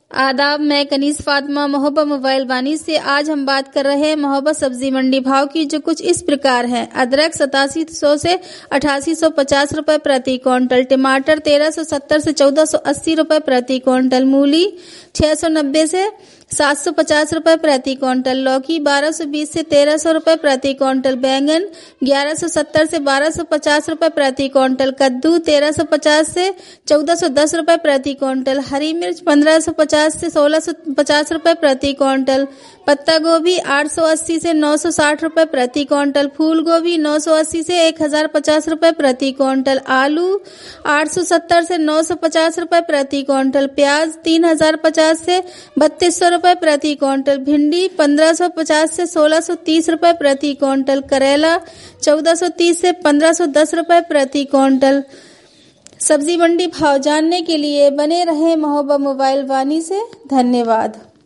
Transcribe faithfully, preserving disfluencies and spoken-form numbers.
आदाब, मैं कनीस फातिमा मोहब्बत मोबाइल वानी से। आज हम बात कर रहे हैं मोहब्बत सब्जी मंडी भाव की, जो कुछ इस प्रकार है। अदरक सतासी सौ से अठासी सौ पचास रुपए प्रति क्विंटल, टमाटर तेरह सौ सत्तर से चौदह सौ अस्सी रुपए प्रति क्विंटल, मूली छह सौ नब्बे से सात सौ पचास रुपए प्रति क्विंटल, लौकी बारह सौ बीस से तेरह सौ रुपए प्रति क्विंटल, बैंगन ग्यारह सौ सत्तर से बारह सौ पचास रुपए प्रति क्विंटल, कद्दू तेरह सौ पचास से चौदह सौ दस रुपए प्रति क्विंटल, हरी मिर्च पंद्रह सौ पचास से सोलह सौ पचास रुपए प्रति क्विंटल, पत्ता गोभी आठ सौ अस्सी से नौ सौ साठ रुपए प्रति क्विंटल, फूल गोभी नौ सौ अस्सी से एक हजार पचास रुपए प्रति क्विंटल, आलू आठ सौ सत्तर से नौ सौ पचास रुपए प्रति क्विंटल, प्याज तीन हजार पचास से बत्तीस सौ रुपए प्रति क्विंटल, भिंडी पंद्रह सौ पचास से सोलह सौ तीस रुपए प्रति क्विंटल, करेला चौदह सौ तीस से पंद्रह सौ दस रुपए प्रति क्विंटल। सब्जी मंडी भाव जानने के लिए बने रहे मोहब्बत मोबाइल वानी से। धन्यवाद।